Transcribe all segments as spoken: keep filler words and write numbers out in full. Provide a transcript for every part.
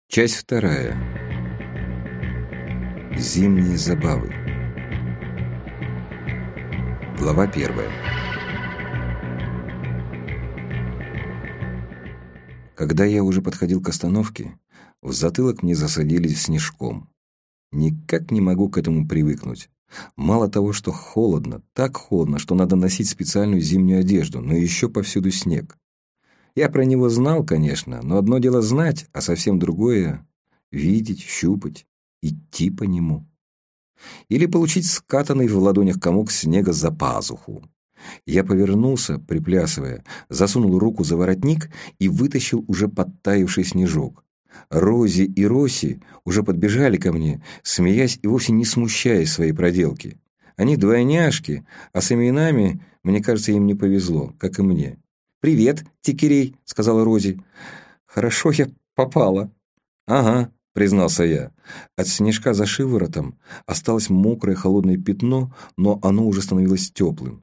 Часть вторая. Зимние забавы. Глава первая. Когда я уже подходил к остановке, в затылок мне засадили снежком. Никак не могу к этому привыкнуть. Мало того, что холодно, так холодно, что надо носить специальную зимнюю одежду, но еще повсюду снег. Я про него знал, конечно, но одно дело знать, а совсем другое — видеть, щупать, идти по нему. Или получить скатанный в ладонях комок снега за пазуху. Я повернулся, приплясывая, засунул руку за воротник и вытащил уже подтаявший снежок. Рози и Роси уже подбежали ко мне, смеясь и вовсе не смущаясь своей проделки. Они двойняшки, а с именами, мне кажется, им не повезло, как и мне. «Привет, Тикерей», — сказала Рози. «Хорошо я попала». «Ага», — признался я. От снежка за шиворотом осталось мокрое холодное пятно, но оно уже становилось теплым.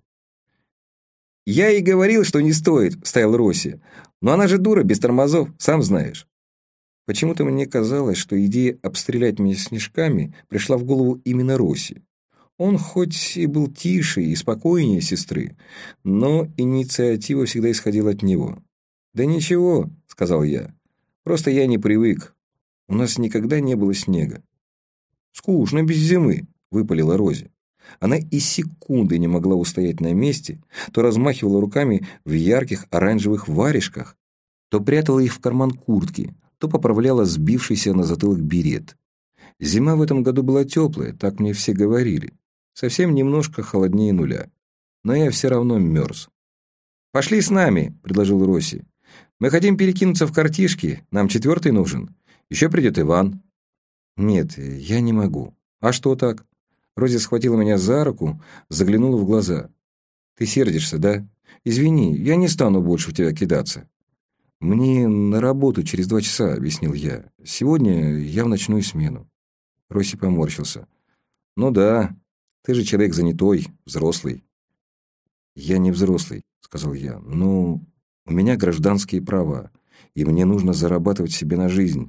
«Я ей говорил, что не стоит», — вставил Роси. «Но она же дура, без тормозов, сам знаешь». Почему-то мне казалось, что идея обстрелять меня снежками пришла в голову именно Роси. Он хоть и был тише и спокойнее сестры, но инициатива всегда исходила от него. «Да ничего», — сказал я, — «просто я не привык. У нас никогда не было снега». «Скучно без зимы», — выпалила Рози. Она и секунды не могла устоять на месте, то размахивала руками в ярких оранжевых варежках, то прятала их в карман куртки, то поправляла сбившийся на затылок берет. Зима в этом году была теплая, так мне все говорили. Совсем немножко холоднее нуля. Но я все равно мерз. «Пошли с нами», — предложил Роси. «Мы хотим перекинуться в картишки, нам четвертый нужен. Еще придет Иван». «Нет, я не могу». «А что так?» Рози схватила меня за руку, заглянула в глаза. «Ты сердишься, да? Извини, я не стану больше в тебя кидаться». «Мне на работу через два часа», — объяснил я. «Сегодня я в ночную смену». Роси поморщился. «Ну да, ты же человек занятой, взрослый». «Я не взрослый», — сказал я. «Но у меня гражданские права, и мне нужно зарабатывать себе на жизнь».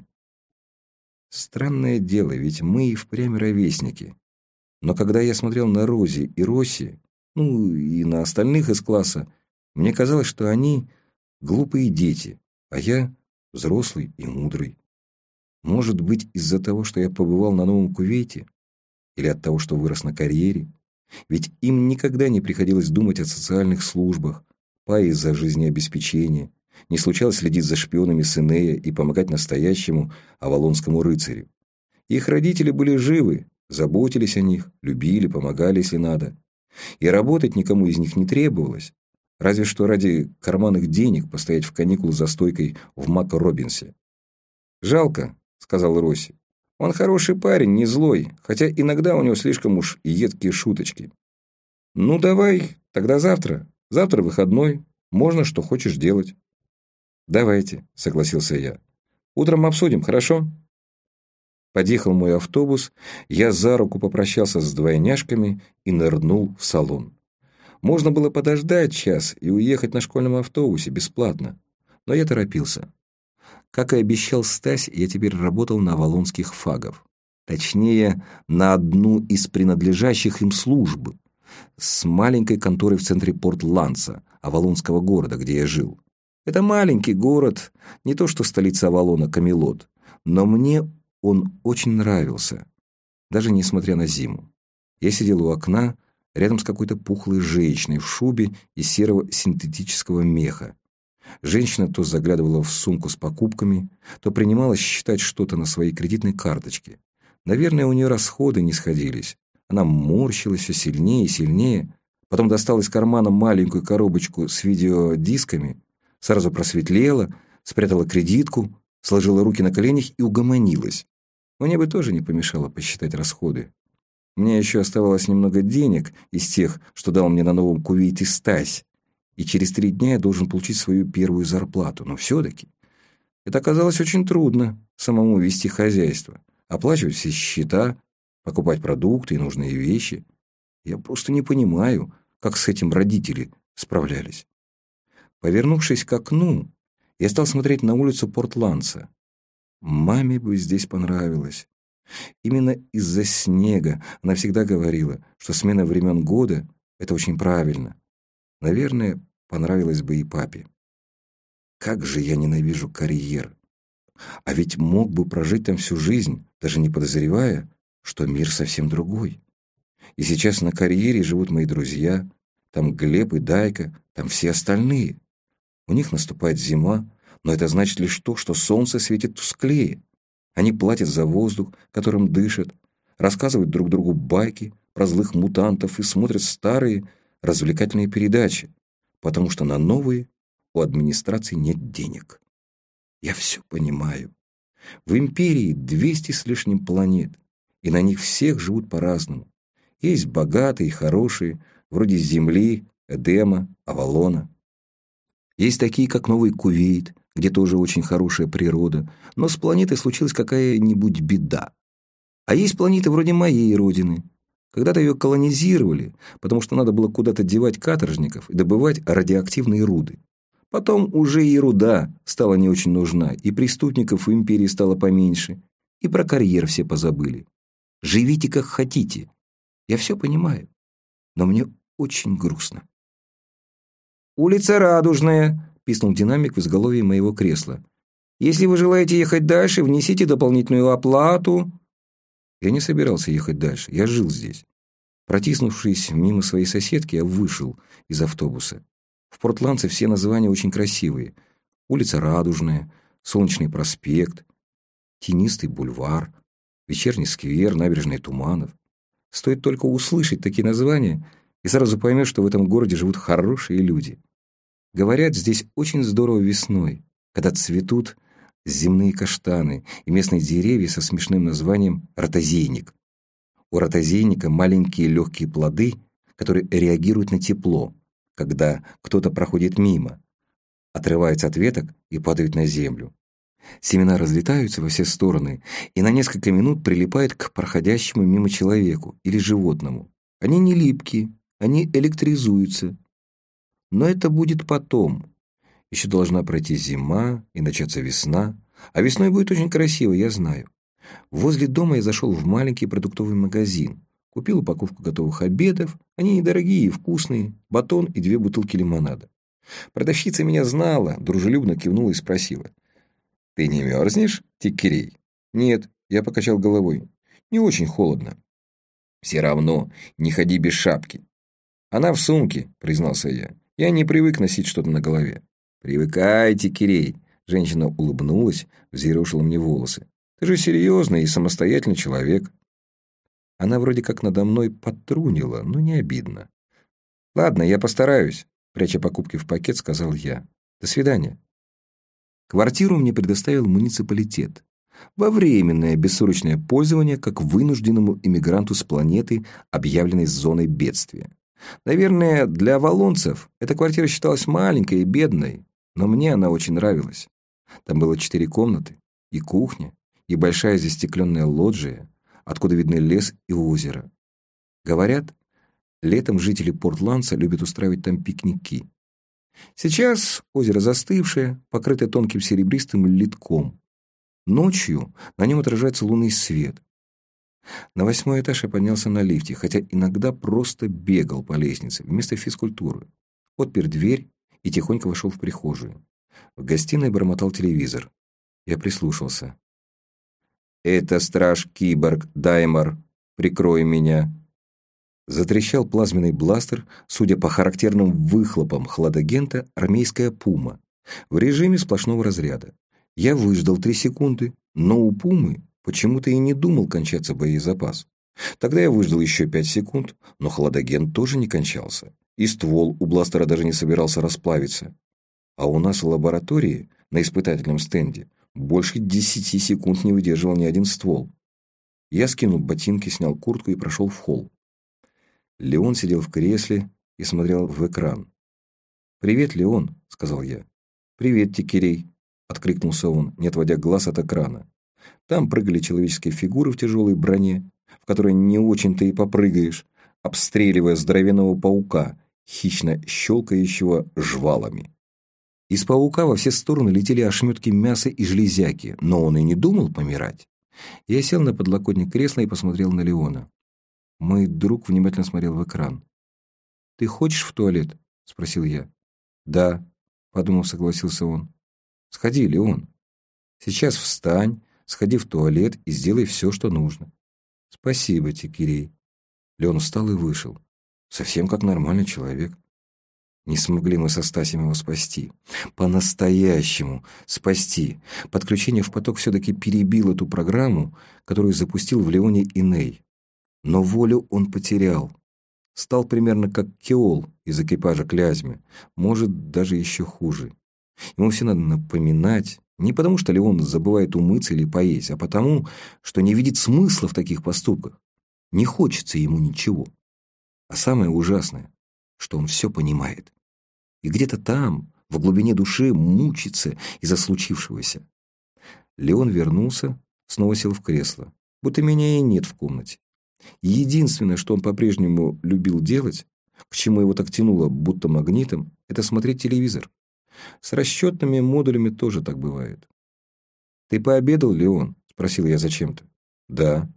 Странное дело, ведь мы и впрямь ровесники. Но когда я смотрел на Рози и Роси, ну и на остальных из класса, мне казалось, что они глупые дети, а я взрослый и мудрый. Может быть, из-за того, что я побывал на Новом Кувейте? Или от того, что вырос на карьере? Ведь им никогда не приходилось думать о социальных службах, пае за жизнеобеспечение, не случалось следить за шпионами Синея и помогать настоящему авалонскому рыцарю. Их родители были живы, заботились о них, любили, помогали, если надо. И работать никому из них не требовалось, разве что ради карманных денег постоять в каникулы за стойкой в Мако Робинсе. «Жалко», — сказал Роси. «Он хороший парень, не злой, хотя иногда у него слишком уж едкие шуточки». «Ну, давай, тогда завтра. Завтра выходной, можно что хочешь делать». «Давайте», — согласился я. «Утром обсудим, хорошо?» Подъехал мой автобус, я за руку попрощался с двойняшками и нырнул в салон. Можно было подождать час и уехать на школьном автобусе бесплатно, но я торопился. Как и обещал Стась, я теперь работал на авалонских фагов. Точнее, на одну из принадлежащих им служб, с маленькой конторой в центре Порт-Ланса, авалонского города, где я жил. Это маленький город, не то что столица Авалона, Камелот, но мне он очень нравился, даже несмотря на зиму. Я сидел у окна, рядом с какой-то пухлой женщиной в шубе из серого синтетического меха. Женщина то заглядывала в сумку с покупками, то принималась считать что-то на своей кредитной карточке. Наверное, у нее расходы не сходились. Она морщилась все сильнее и сильнее, потом достала из кармана маленькую коробочку с видеодисками, сразу просветлела, спрятала кредитку, сложила руки на коленях и угомонилась. Мне бы тоже не помешало посчитать расходы. Мне еще оставалось немного денег из тех, что дал мне на Новом Кувейте Стась, и через три дня я должен получить свою первую зарплату. Но все-таки это оказалось очень трудно самому вести хозяйство, оплачивать все счета, покупать продукты и нужные вещи. Я просто не понимаю, как с этим родители справлялись. Повернувшись к окну, я стал смотреть на улицу Порт-Ланса. Маме бы здесь понравилось. Именно из-за снега она всегда говорила, что смена времен года — это очень правильно. Наверное, понравилось бы и папе. Как же я ненавижу карьер. А ведь мог бы прожить там всю жизнь, даже не подозревая, что мир совсем другой. И сейчас на карьере живут мои друзья, там Глеб и Дайка, там все остальные. У них наступает зима, но это значит лишь то, что солнце светит тусклее. Они платят за воздух, которым дышат, рассказывают друг другу байки про злых мутантов и смотрят старые развлекательные передачи, потому что на новые у администрации нет денег. Я все понимаю. В империи двести с лишним планет, и на них всех живут по-разному. Есть богатые и хорошие, вроде Земли, Эдема, Авалона. Есть такие, как Новый Кувейт, где тоже очень хорошая природа, но с планетой случилась какая-нибудь беда. А есть планеты вроде моей родины. Когда-то ее колонизировали, потому что надо было куда-то девать каторжников и добывать радиоактивные руды. Потом уже и руда стала не очень нужна, и преступников в империи стало поменьше, и про карьер все позабыли. Живите как хотите. Я все понимаю, но мне очень грустно. «Улица Радужная», — писнул динамик в изголовье моего кресла. «Если вы желаете ехать дальше, внесите дополнительную оплату». Я не собирался ехать дальше, я жил здесь. Протиснувшись мимо своей соседки, я вышел из автобуса. В Портландце все названия очень красивые. Улица Радужная, Солнечный проспект, Тенистый бульвар, Вечерний сквер, Набережная Туманов. Стоит только услышать такие названия, и сразу поймешь, что в этом городе живут хорошие люди. Говорят, здесь очень здорово весной, когда цветут земные каштаны и местные деревья со смешным названием ротозейник. У ротозейника маленькие легкие плоды, которые реагируют на тепло, когда кто-то проходит мимо, отрываются от веток и падают на землю. Семена разлетаются во все стороны и на несколько минут прилипают к проходящему мимо человеку или животному. Они не липкие, они электризуются. Но это будет потом. Еще должна пройти зима и начаться весна. А весной будет очень красиво, я знаю. Возле дома я зашел в маленький продуктовый магазин. Купил упаковку готовых обедов. Они недорогие и вкусные. Батон и две бутылки лимонада. Продавщица меня знала, дружелюбно кивнула и спросила: «Ты не мерзнешь, Тиккерей?» «Нет», — я покачал головой. «Не очень холодно». «Все равно не ходи без шапки». «Она в сумке», — признался я. «Я не привык носить что-то на голове». «Привыкай, Тиккерей», — женщина улыбнулась, взъерошила мне волосы. «Ты же серьезный и самостоятельный человек». Она вроде как надо мной подтрунила, но не обидно. «Ладно, я постараюсь», — пряча покупки в пакет, сказал я. «До свидания». Квартиру мне предоставил муниципалитет. Во временное бессрочное пользование как вынужденному иммигранту с планеты, объявленной зоной бедствия. Наверное, для авалонцев эта квартира считалась маленькой и бедной, но мне она очень нравилась. Там было четыре комнаты, и кухня, и большая застекленная лоджия, откуда видны лес и озеро. Говорят, летом жители Портландца любят устраивать там пикники. Сейчас озеро застывшее, покрытое тонким серебристым ледком. Ночью на нем отражается лунный свет. На восьмой этаж я поднялся на лифте, хотя иногда просто бегал по лестнице вместо физкультуры. Отпер дверь и тихонько вошел в прихожую. В гостиной бормотал телевизор. Я прислушался. «Это страж-киборг Даймар. Прикрой меня». Затрещал плазменный бластер, судя по характерным выхлопам хладагента, армейская пума, в режиме сплошного разряда. Я выждал три секунды, но у пумы почему-то и не думал кончаться боезапас. Тогда я выждал еще пять секунд, но хладагент тоже не кончался, и ствол у бластера даже не собирался расплавиться. А у нас в лаборатории, на испытательном стенде, больше десяти секунд не выдерживал ни один ствол. Я скинул ботинки, снял куртку и прошел в холл. Леон сидел в кресле и смотрел в экран. «Привет, Леон», — сказал я. «Привет, Тиккерей», — откликнулся он, не отводя глаз от экрана. Там прыгали человеческие фигуры в тяжелой броне, в которой не очень-то и попрыгаешь, обстреливая здоровенного паука, хищно щелкающего жвалами. Из паука во все стороны летели ошметки мяса и железяки, но он и не думал помирать. Я сел на подлокотник кресла и посмотрел на Леона. Мой друг внимательно смотрел в экран. «Ты хочешь в туалет?» — спросил я. «Да», — подумав, согласился он. «Сходи, Леон. Сейчас встань, сходи в туалет и сделай все, что нужно». «Спасибо, Тикирей». Леон встал и вышел. Совсем как нормальный человек. Не смогли мы со Стасем его спасти. По-настоящему спасти. Подключение в поток все-таки перебил эту программу, которую запустил в Леоне Иней. Но волю он потерял. Стал примерно как Кеол из экипажа Клязьмы. Может, даже еще хуже. Ему все надо напоминать. Не потому, что Леон забывает умыться или поесть, а потому, что не видит смысла в таких поступках. Не хочется ему ничего. А самое ужасное, что он все понимает. И где-то там, в глубине души, мучится из-за случившегося. Леон вернулся, снова сел в кресло. Будто меня и нет в комнате. Единственное, что он по-прежнему любил делать, к чему его так тянуло, будто магнитом, это смотреть телевизор. С расчетными модулями тоже так бывает. «Ты пообедал, Леон?» — спросил я зачем-то. «Да».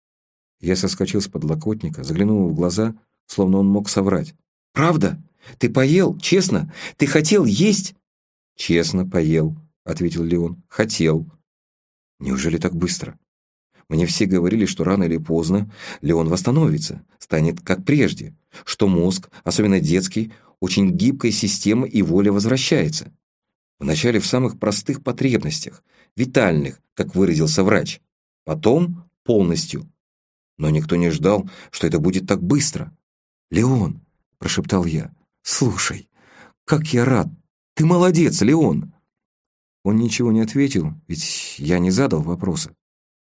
Я соскочил с подлокотника, заглянул в глаза, словно он мог соврать. «Правда? Ты поел? Честно? Ты хотел есть?» «Честно, поел», — ответил Леон. «Хотел». «Неужели так быстро? Мне все говорили, что рано или поздно Леон восстановится, станет как прежде, что мозг, особенно детский, очень гибкая система и воля возвращается. Вначале в самых простых потребностях, витальных, как выразился врач, потом полностью. Но никто не ждал, что это будет так быстро. «Леон», — прошептал я, — «слушай, как я рад! Ты молодец, Леон!» Он ничего не ответил, ведь я не задал вопроса.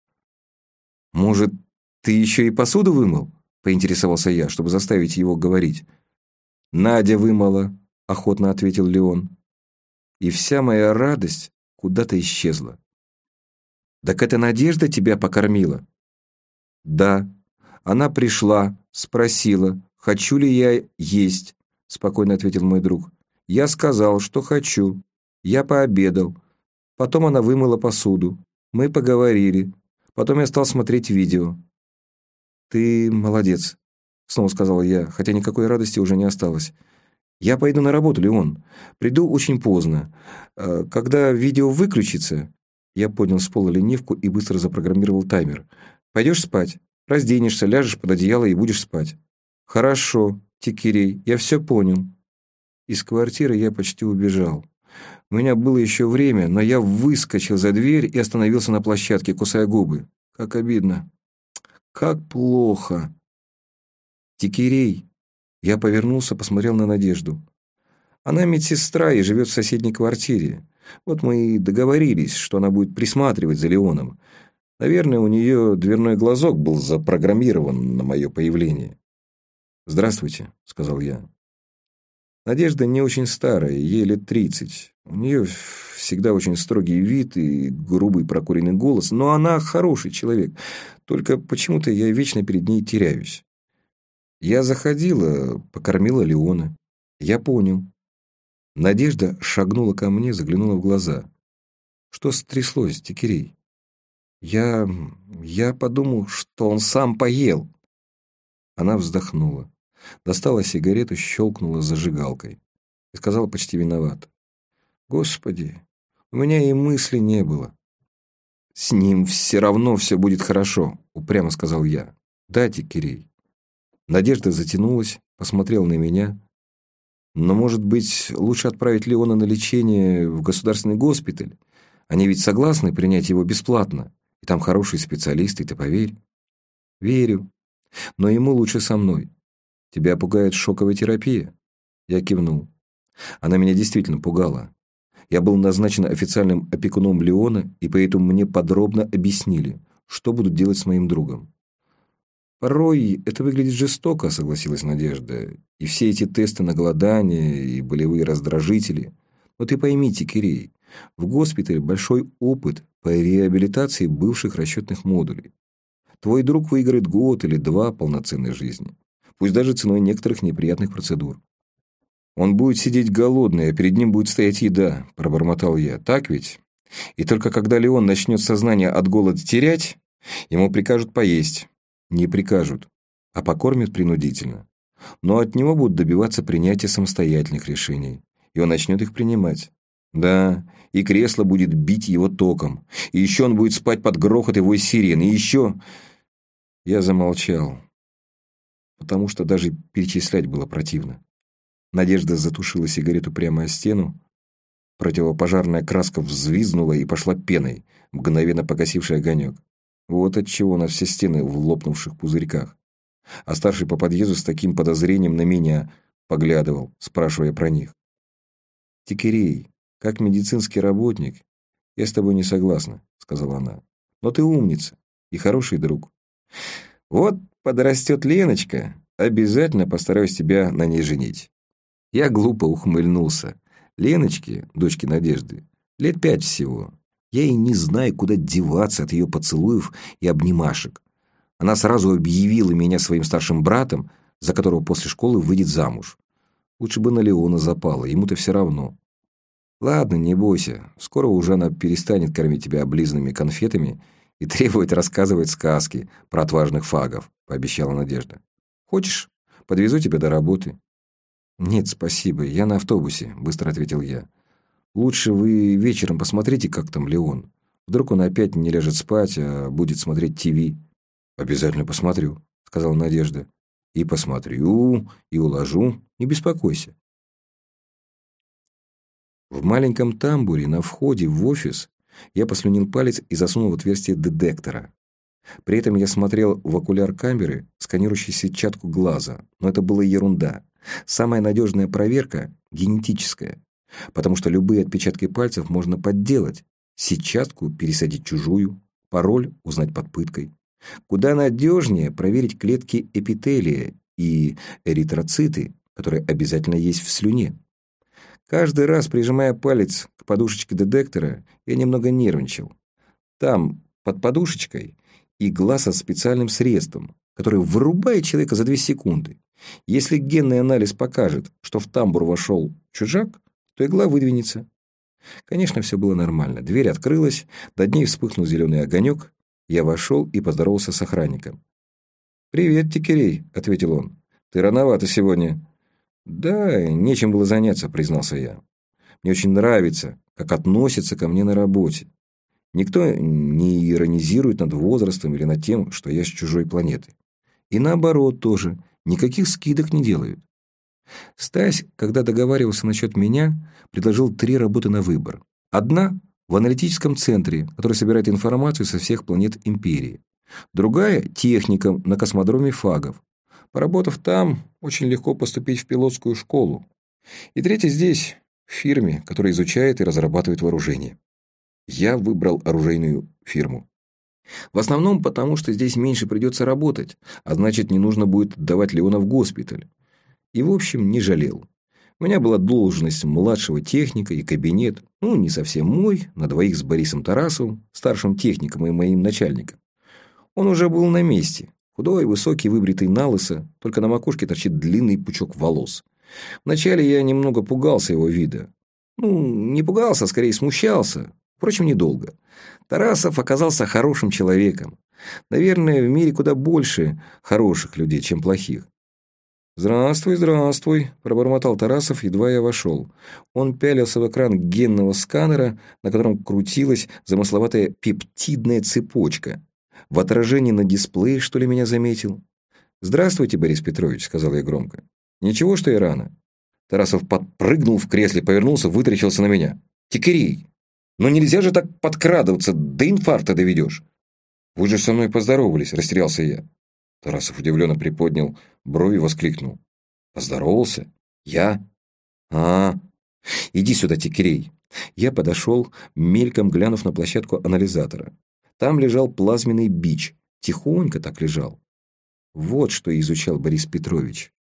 «Может, ты еще и посуду вымыл?» — поинтересовался я, чтобы заставить его говорить. «Надя вымыла», — охотно ответил Леон. И вся моя радость куда-то исчезла. «Так это Надежда тебя покормила?» «Да. Она пришла, спросила, хочу ли я есть», — спокойно ответил мой друг. «Я сказал, что хочу. Я пообедал. Потом она вымыла посуду. Мы поговорили. Потом я стал смотреть видео». «Ты молодец», — снова сказал я, хотя никакой радости уже не осталось. «Я пойду на работу, Леон. Приду очень поздно. Когда видео выключится...» Я поднял с пола ленивку и быстро запрограммировал таймер. «Пойдешь спать? Разденешься, ляжешь под одеяло и будешь спать». «Хорошо, Тикирей, я все понял». Из квартиры я почти убежал. У меня было еще время, но я выскочил за дверь и остановился на площадке, кусая губы. Как обидно. Как плохо. «Тикирей». Я повернулся, посмотрел на Надежду. Она медсестра и живет в соседней квартире. Вот мы и договорились, что она будет присматривать за Леоном. Наверное, у нее дверной глазок был запрограммирован на мое появление. «Здравствуйте», — сказал я. Надежда не очень старая, ей лет тридцать. У нее всегда очень строгий вид и грубый прокуренный голос, но она хороший человек. Только почему-то я вечно перед ней теряюсь. Я заходила, покормила Леона. Я понял. Надежда шагнула ко мне, заглянула в глаза. «Что стряслось, Тикирей?» «Я... я подумал, что он сам поел». Она вздохнула, достала сигарету, щелкнула зажигалкой и сказала почти виновато. «Господи, у меня и мысли не было». «С ним все равно все будет хорошо», — упрямо сказал я. «Да, Тикирей». Надежда затянулась, посмотрела на меня. «Но, может быть, лучше отправить Леона на лечение в государственный госпиталь? Они ведь согласны принять его бесплатно. И там хорошие специалисты, ты поверь». «Верю. Но ему лучше со мной. Тебя пугает шоковая терапия?» Я кивнул. Она меня действительно пугала. Я был назначен официальным опекуном Леона, и поэтому мне подробно объяснили, что будут делать с моим другом. «Порой это выглядит жестоко», — согласилась Надежда. «И все эти тесты на голодание и болевые раздражители. Но ты пойми, Тикирей, в госпитале большой опыт по реабилитации бывших расчетных модулей. Твой друг выиграет год или два полноценной жизни, пусть даже ценой некоторых неприятных процедур». Он будет сидеть голодный, а перед ним будет стоять еда, пробормотал я. Так ведь? И только когда Леон начнет сознание от голода терять, ему прикажут поесть. Не прикажут, а покормят принудительно. Но от него будут добиваться принятия самостоятельных решений, и он начнет их принимать. Да, и кресло будет бить его током, и еще он будет спать под грохот и вой сирен, и еще... Я замолчал, потому что даже перечислять было противно. Надежда затушила сигарету прямо о стену, противопожарная краска взвизгнула и пошла пеной, мгновенно погасивший огонек. Вот отчего у нас все стены в лопнувших пузырьках. А старший по подъезду с таким подозрением на меня поглядывал, спрашивая про них. «Тикерей, как медицинский работник, я с тобой не согласна», — сказала она. «Но ты умница и хороший друг. Вот подрастет Леночка, обязательно постараюсь тебя на ней женить». Я глупо ухмыльнулся. Леночке, дочке Надежды, лет пять всего. Я и не знаю, куда деваться от ее поцелуев и обнимашек. Она сразу объявила меня своим старшим братом, за которого после школы выйдет замуж. Лучше бы на Леона запала, ему-то все равно. Ладно, не бойся, скоро уже она перестанет кормить тебя облизанными конфетами и требовать рассказывать сказки про отважных фагов, пообещала Надежда. Хочешь, подвезу тебя до работы? Нет, спасибо, я на автобусе, быстро ответил я. Лучше вы вечером посмотрите, как там Леон. Вдруг он опять не ляжет спать, а будет смотреть ТВ. Обязательно посмотрю, сказала Надежда. И посмотрю, и уложу, не беспокойся. В маленьком тамбуре на входе в офис я послюнил палец и засунул в отверстие детектора. При этом я смотрел в окуляр камеры, сканирующий сетчатку глаза, но это была ерунда. Самая надежная проверка – генетическая, потому что любые отпечатки пальцев можно подделать, сетчатку пересадить чужую, пароль узнать под пыткой. Куда надежнее проверить клетки эпителия и эритроциты, которые обязательно есть в слюне. Каждый раз, прижимая палец к подушечке детектора, я немного нервничал. Там, под подушечкой, игла со специальным средством, которое вырубает человека за две секунды. Если генный анализ покажет, что в тамбур вошел чужак, то игла выдвинется. Конечно, все было нормально. Дверь открылась, над ней вспыхнул зеленый огонек. Я вошел и поздоровался с охранником. «Привет, Тикерей», — ответил он. «Ты рановато сегодня». «Да, нечем было заняться», — признался я. «Мне очень нравится, как относятся ко мне на работе. Никто не иронизирует над возрастом или над тем, что я с чужой планеты. И наоборот тоже, никаких скидок не делают». Стась, когда договаривался насчет меня, предложил три работы на выбор. Одна — в аналитическом центре, который собирает информацию со всех планет Империи. Другая — техником на космодроме Фагов. Поработав там, очень легко поступить в пилотскую школу. И третья здесь, в фирме, которая изучает и разрабатывает вооружение. Я выбрал оружейную фирму. В основном потому, что здесь меньше придется работать, а значит, не нужно будет отдавать Леона в госпиталь. И, в общем, не жалел. У меня была должность младшего техника и кабинет, ну, не совсем мой, на двоих с Борисом Тарасовым, старшим техником и моим начальником. Он уже был на месте. Худой, высокий, выбритый налысо, только на макушке торчит длинный пучок волос. Вначале я немного пугался его вида. Ну, не пугался, а скорее смущался. Впрочем, недолго. Тарасов оказался хорошим человеком. Наверное, в мире куда больше хороших людей, чем плохих. «Здравствуй, здравствуй», – пробормотал Тарасов, едва я вошел. Он пялился в экран генного сканера, на котором крутилась замысловатая пептидная цепочка. В отражении на дисплее, что ли, меня заметил? «Здравствуйте, Борис Петрович», – сказал я громко. «Ничего, что я рано?» Тарасов подпрыгнул в кресле, повернулся, вытаращился на меня. «Тикерей, но нельзя же так подкрадываться, до инфаркта доведешь». «Вы же со мной поздоровались», – растерялся я. Тарасов удивленно приподнял брови и воскликнул. «Поздоровался? Я? А, иди сюда, Тикерей». Я подошел, мельком глянув на площадку анализатора. Там лежал плазменный бич. Тихонько так лежал. Вот что изучал Борис Петрович.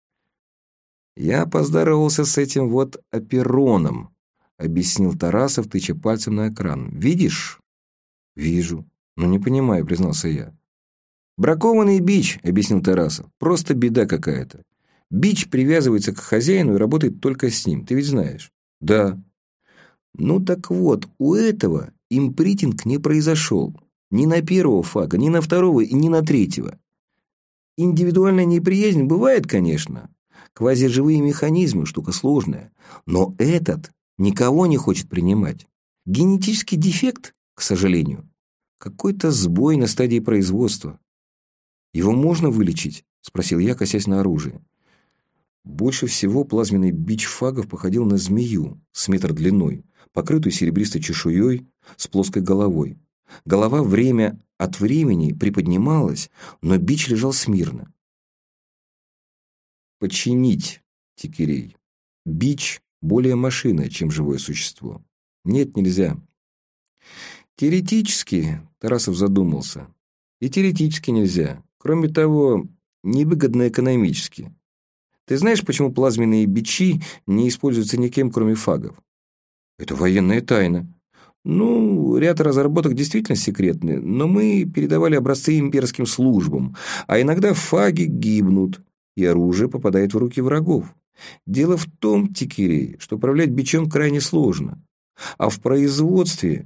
«Я поздоровался с этим вот опероном», — объяснил Тарасов, тыча пальцем на экран. «Видишь?» «Вижу. Но не понимаю», — признался я. «Бракованный бич», — объяснил Тарасов. «Просто беда какая-то. Бич привязывается к хозяину и работает только с ним, ты ведь знаешь? Да. Ну так вот, у этого импринтинг не произошел. Ни на первого фага, ни на второго и ни на третьего. Индивидуальная неприязнь бывает, конечно. Квазиживые механизмы – штука сложная. Но этот никого не хочет принимать. Генетический дефект, к сожалению. Какой-то сбой на стадии производства. «Его можно вылечить?» – спросил я, косясь на оружие. Больше всего плазменный бич фагов походил на змею с метр длиной, покрытую серебристой чешуей, с плоской головой. Голова время от времени приподнималась, но бич лежал смирно. Починить, Тикерей. Бич более машина, чем живое существо. Нет, нельзя. Теоретически, Тарасов задумался, и теоретически нельзя. Кроме того, невыгодно экономически. Ты знаешь, почему плазменные бичи не используются никем, кроме фагов? Это военная тайна. Ну, ряд разработок действительно секретны, но мы передавали образцы имперским службам, а иногда фаги гибнут, и оружие попадает в руки врагов. Дело в том, Тикерей, что управлять бичом крайне сложно, а в производстве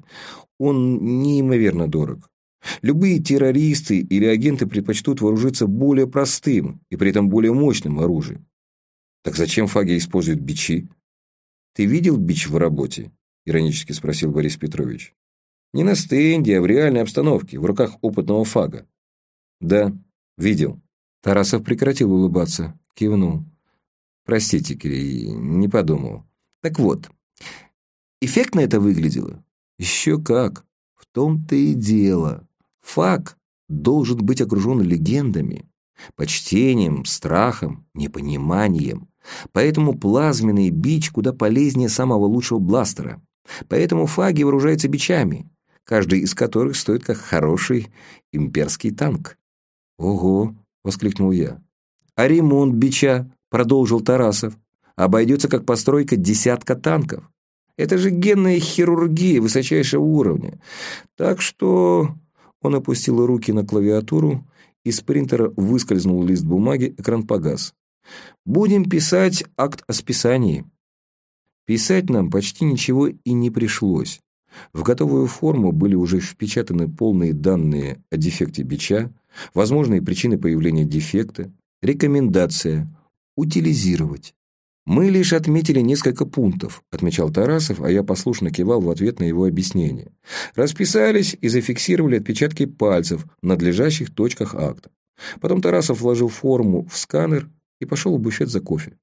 он неимоверно дорог. Любые террористы или агенты предпочтут вооружиться более простым и при этом более мощным оружием. Так зачем фаги используют бичи? Ты видел бич в работе? Иронически спросил Борис Петрович. Не на стенде, а в реальной обстановке, в руках опытного фага. Да, видел. Тарасов прекратил улыбаться, кивнул. Простите, Кирей, не подумал. Так вот, эффектно это выглядело? Еще как. В том-то и дело. Фаг должен быть окружен легендами, почтением, страхом, непониманием. Поэтому плазменный бич куда полезнее самого лучшего бластера. Поэтому фаги вооружаются бичами, каждый из которых стоит как хороший имперский танк. «Ого!» — воскликнул я. «А ремонт бича?» — продолжил Тарасов. «Обойдется как постройка десятка танков. Это же генная хирургия высочайшего уровня. Так что...» Он опустил руки на клавиатуру, из принтера выскользнул лист бумаги, экран погас. «Будем писать акт о списании». Писать нам почти ничего и не пришлось. В готовую форму были уже впечатаны полные данные о дефекте бича, возможные причины появления дефекта, рекомендация «утилизировать». «Мы лишь отметили несколько пунктов», — отмечал Тарасов, а я послушно кивал в ответ на его объяснение. Расписались и зафиксировали отпечатки пальцев в надлежащих точках акта. Потом Тарасов вложил форму в сканер и пошел в буфет за кофе.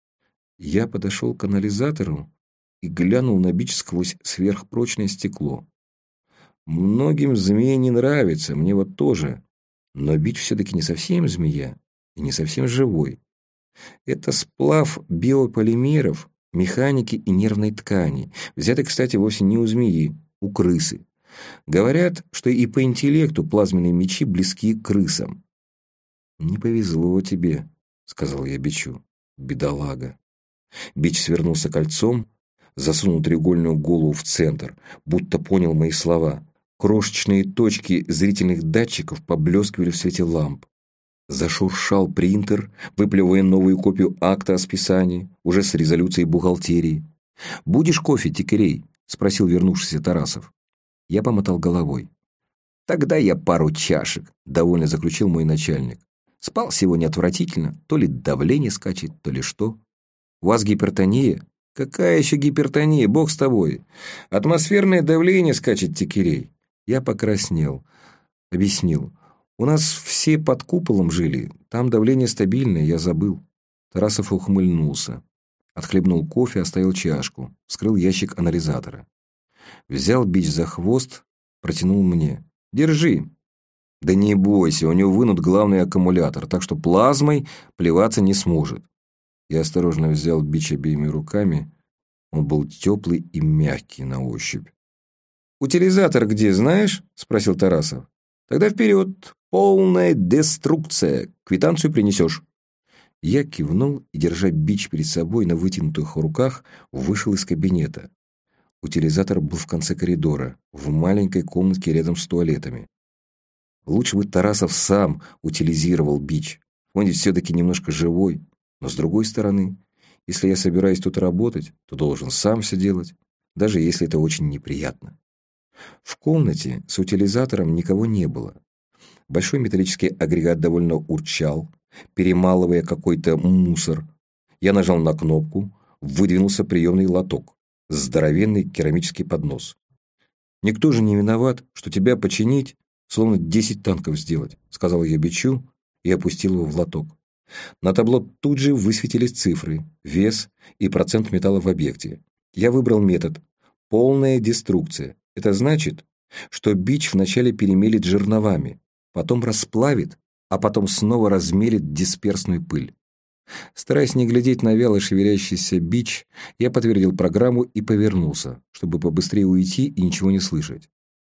Я подошел к анализатору и глянул на бич сквозь сверхпрочное стекло. Многим змеи не нравится, мне вот тоже. Но бич все-таки не совсем змея и не совсем живой. Это сплав биополимеров, механики и нервной ткани, взятый, кстати, вовсе не у змеи, у крысы. Говорят, что и по интеллекту плазменные мечи близки к крысам. «Не повезло тебе», — сказал я бичу, — «бедолага». Бич свернулся кольцом, засунул треугольную голову в центр, будто понял мои слова. Крошечные точки зрительных датчиков поблескивали в свете ламп. Зашуршал принтер, выплевывая новую копию акта о списании, уже с резолюцией бухгалтерии. «Будешь кофе, Тикерей?» — спросил вернувшийся Тарасов. Я помотал головой. «Тогда я пару чашек», — довольно заключил мой начальник. «Спал сегодня отвратительно, то ли давление скачет, то ли что. У вас гипертония?» «Какая еще гипертония, бог с тобой? Атмосферное давление скачет, Тикерей». Я покраснел. Объяснил. «У нас все под куполом жили, там давление стабильное, я забыл». Тарасов ухмыльнулся. Отхлебнул кофе, оставил чашку, вскрыл ящик анализатора. Взял бич за хвост, протянул мне. «Держи». «Да не бойся, у него вынут главный аккумулятор, так что плазмой плеваться не сможет». Я осторожно взял бич обеими руками. Он был теплый и мягкий на ощупь. «Утилизатор где, знаешь?» — спросил Тарасов. «Тогда вперед! Полная деструкция! Квитанцию принесешь!» Я кивнул и, держа бич перед собой на вытянутых руках, вышел из кабинета. Утилизатор был в конце коридора, в маленькой комнатке рядом с туалетами. Лучше бы Тарасов сам утилизировал бич. Он ведь все-таки немножко живой. Но с другой стороны, если я собираюсь тут работать, то должен сам все делать, даже если это очень неприятно. В комнате с утилизатором никого не было. Большой металлический агрегат довольно урчал, перемалывая какой-то мусор. Я нажал на кнопку, выдвинулся приемный лоток, здоровенный керамический поднос. «Никто же не виноват, что тебя починить, словно десять танков сделать», сказал я бичу и опустил его в лоток. На табло тут же высветились цифры, вес и процент металла в объекте. Я выбрал метод «полная деструкция». Это значит, что бич вначале перемелит жерновами, потом расплавит, а потом снова размелит дисперсную пыль. Стараясь не глядеть на вяло шевелящийся бич, я подтвердил программу и повернулся, чтобы побыстрее уйти и ничего не слышать.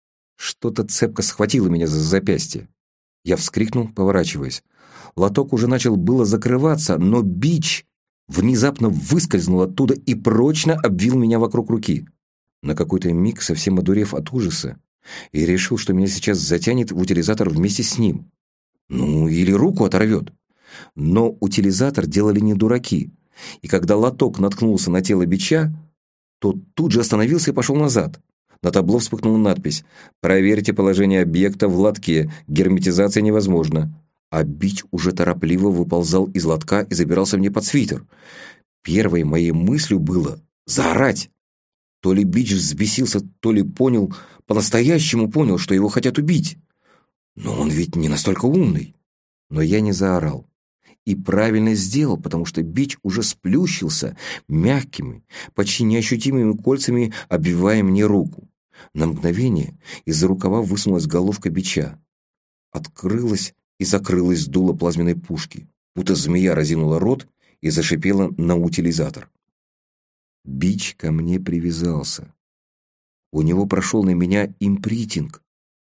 Что-то цепко схватило меня за запястье. Я вскрикнул, поворачиваясь. Лоток уже начал было закрываться, но бич внезапно выскользнул оттуда и прочно обвил меня вокруг руки. На какой-то миг, совсем одурев от ужаса, я решил, что меня сейчас затянет в утилизатор вместе с ним. Ну, или руку оторвет. Но утилизатор делали не дураки, и когда лоток наткнулся на тело бича, то тут же остановился и пошел назад. На табло вспыхнула надпись «Проверьте положение объекта в лотке, герметизация невозможна». А бич уже торопливо выползал из лотка и забирался мне под свитер. Первой моей мыслью было заорать. То ли бич взбесился, то ли понял, по-настоящему понял, что его хотят убить. Но он ведь не настолько умный. Но я не заорал. И правильно сделал, потому что бич уже сплющился мягкими, почти неощутимыми кольцами, обвивая мне руку. На мгновение из-за рукава высунулась головка бича. Открылась и закрылась дуло плазменной пушки, будто змея разинула рот и зашипела на утилизатор. Бич ко мне привязался. У него прошел на меня импритинг.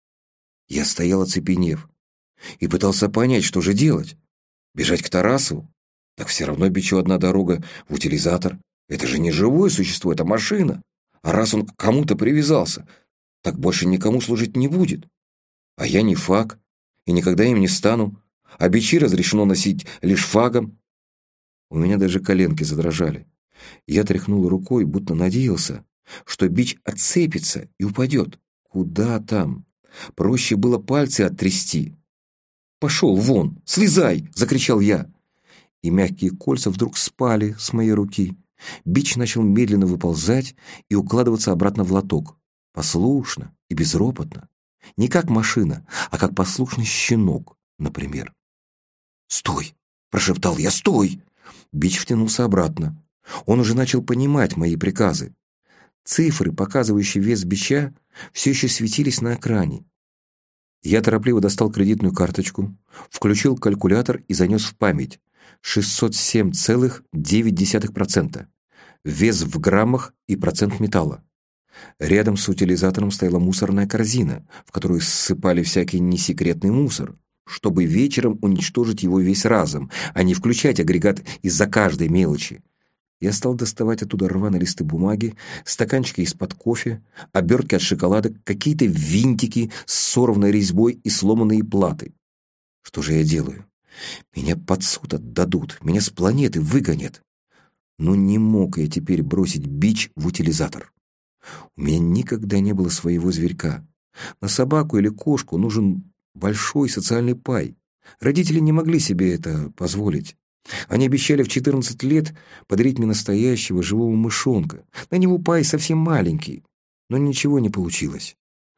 Я стоял оцепенев и пытался понять, что же делать. Бежать к Тарасову? Так все равно бичу одна дорога в утилизатор. Это же не живое существо, это машина. А раз он к кому-то привязался, так больше никому служить не будет. А я не фаг, и никогда им не стану. А бичи разрешено носить лишь фагом. У меня даже коленки задрожали. Я тряхнул рукой, будто надеялся, что бич отцепится и упадет. Куда там? Проще было пальцы оттрясти. «Пошел вон! Слезай!» — закричал я. И мягкие кольца вдруг спали с моей руки. Бич начал медленно выползать и укладываться обратно в лоток. Послушно и безропотно. Не как машина, а как послушный щенок, например. «Стой!» — прошептал я. «Стой!» Бич втянулся обратно. Он уже начал понимать мои приказы. Цифры, показывающие вес бича, все еще светились на экране. Я торопливо достал кредитную карточку, включил калькулятор и занес в память шестьсот семь целых девять десятых процента. Вес в граммах и процент металла. Рядом с утилизатором стояла мусорная корзина, в которую ссыпали всякий несекретный мусор, чтобы вечером уничтожить его весь разом, а не включать агрегат из-за каждой мелочи. Я стал доставать оттуда рваные листы бумаги, стаканчики из-под кофе, обертки от шоколада, какие-то винтики с сорванной резьбой и сломанные платы. Что же я делаю? Меня под суд отдадут, меня с планеты выгонят. Но не мог я теперь бросить бич в утилизатор. У меня никогда не было своего зверька. На собаку или кошку нужен большой социальный пай. Родители не могли себе это позволить. Они обещали в четырнадцать лет подарить мне настоящего живого мышонка. На него пай совсем маленький, но ничего не получилось.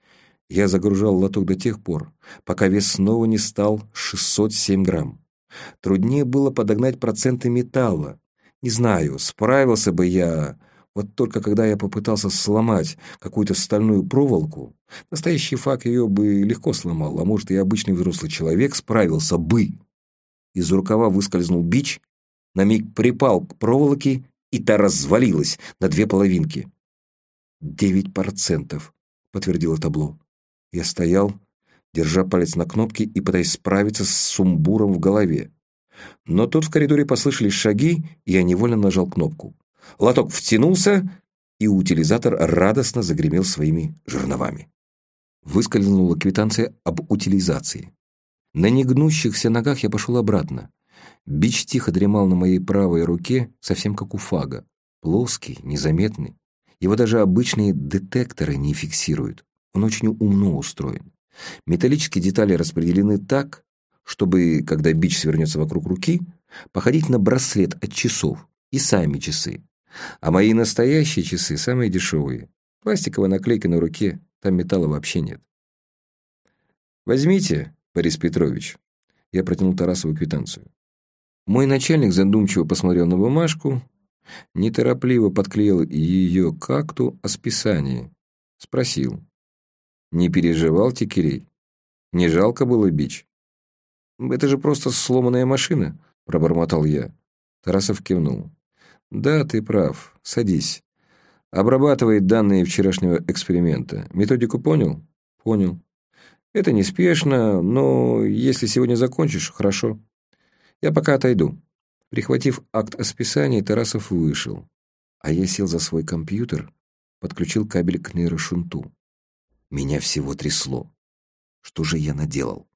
Я загружал лоток до тех пор, пока вес снова не стал шестьсот семь грамм. Труднее было подогнать проценты металла. Не знаю, справился бы я, вот только когда я попытался сломать какую-то стальную проволоку, настоящий фаг ее бы легко сломал, а может и обычный взрослый человек справился бы. Из рукава выскользнул бич, на миг припал к проволоке, и та развалилась на две половинки. «Девять процентов», — подтвердило табло. Я стоял, держа палец на кнопке и пытаясь справиться с сумбуром в голове. Но тут в коридоре послышались шаги, и я невольно нажал кнопку. Лоток втянулся, и утилизатор радостно загремел своими жерновами. Выскользнула квитанция об утилизации. На негнущихся ногах я пошел обратно. Бич тихо дремал на моей правой руке, совсем как у фага. Плоский, незаметный. Его даже обычные детекторы не фиксируют. Он очень умно устроен. Металлические детали распределены так, чтобы, когда бич свернется вокруг руки, походить на браслет от часов и сами часы. А мои настоящие часы самые дешевые. Пластиковая наклейка на руке, там металла вообще нет. «Возьмите, Борис Петрович». Я протянул Тарасову квитанцию. Мой начальник задумчиво посмотрел на бумажку, неторопливо подклеил ее к акту о списании. Спросил. «Не переживал, Текирей? Не жалко было бич?» «Это же просто сломанная машина», — пробормотал я. Тарасов кивнул. «Да, ты прав. Садись. Обрабатывай данные вчерашнего эксперимента. Методику понял?» «Понял. Это неспешно, но если сегодня закончишь, хорошо. Я пока отойду». Прихватив акт о списании, Тарасов вышел, а я сел за свой компьютер, подключил кабель к нейрошунту. Меня всего трясло. Что же я наделал?